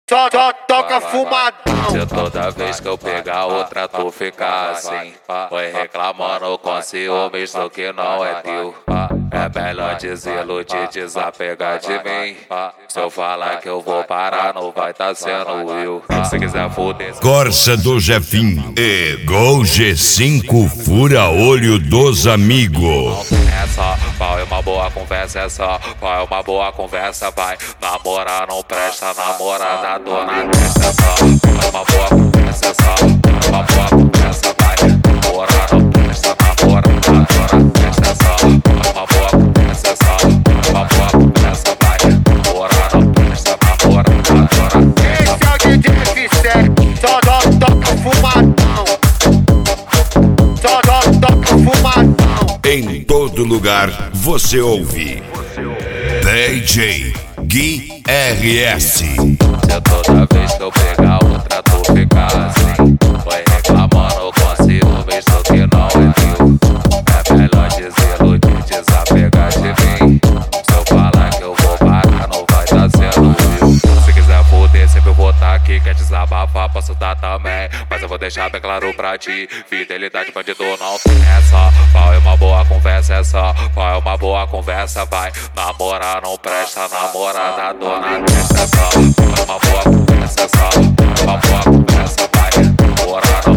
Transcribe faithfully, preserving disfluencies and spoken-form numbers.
Só, só toca fumadão. Se toda vez que eu pegar outra tu ficar assim, vai reclamando com ciúmes do que não é teu. É melhor desiludir, desapegar de mim. Se eu falar que eu vou parar, não vai tá sendo eu. Se quiser foder. Corsa do Jefinho e Gol G cinco fura olho dos amigos. É só, pau é uma boa conversa, é só, pau é uma boa conversa, vai. Namorar não presta, namorada dona testa, é só, pau é uma boa conversa, é só, pau é uma boa conversa, vai. Namorar não presta, namorada dona testa, é só, pau é uma boa conversa, é só, pau é uma boa conversa, vai. Namorar não presta, namorada dona testa. Esse é o D J F sete, só toca fumadão. Só toca fumadão. Em todo lugar você ouve D J Gui R S. Se toda vez que eu pegar outra tu ficar assim, vai reclamando com ciúmes do que não é teu. É melhor desiludir, desapegar de mim. Se eu falar que eu vou parar, não vai tá sendo eu. Se quiser foder, sempre eu vou tá aqui. Quer desabafar, posso dar também, mas eu vou deixar bem claro pra ti: fidelidade bandido não tem. É só, pau é uma boa conversa, é só, pau é uma boa conversa, vai. Namorar não presta, namorada dona testa, é só, pau é uma boa conversa, é só, pau é uma boa conversa, vai. Namorar